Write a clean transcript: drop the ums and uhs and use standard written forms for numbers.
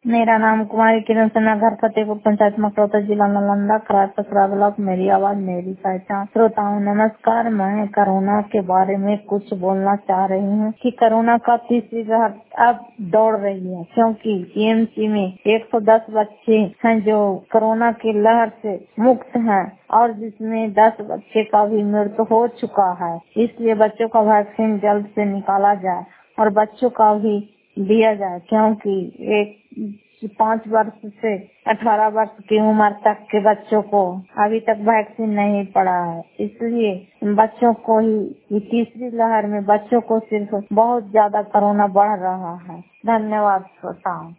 मेरा नाम कुमारी किरण सिन्हा, घर फतेहपुर, पंचायत मकरौता, जिला नालंदा, खराब ब्लॉक। मेरी आवाज मेरी पहचान। श्रोताओं नमस्कार। मैं कोरोना के बारे में कुछ बोलना चाह रही हूँ कि कोरोना का तीसरी लहर अब दौड़ रही है, क्योंकि टीएमसी में 110 बच्चे हैं जो कोरोना की लहर से मुक्त हैं और जिसमें 10 बच्चे का भी मृत्यु हो चुका है। इसलिए बच्चों का वैक्सीन जल्द से निकाला जाए और बच्चों का भी दिया जाए, क्योंकि एक 5 वर्ष से 18 वर्ष की उम्र तक के बच्चों को अभी तक वैक्सीन नहीं पड़ा है। इसलिए बच्चों को ही ये तीसरी लहर में बच्चों को सिर्फ बहुत ज्यादा कोरोना बढ़ रहा है। धन्यवाद श्रोताओं।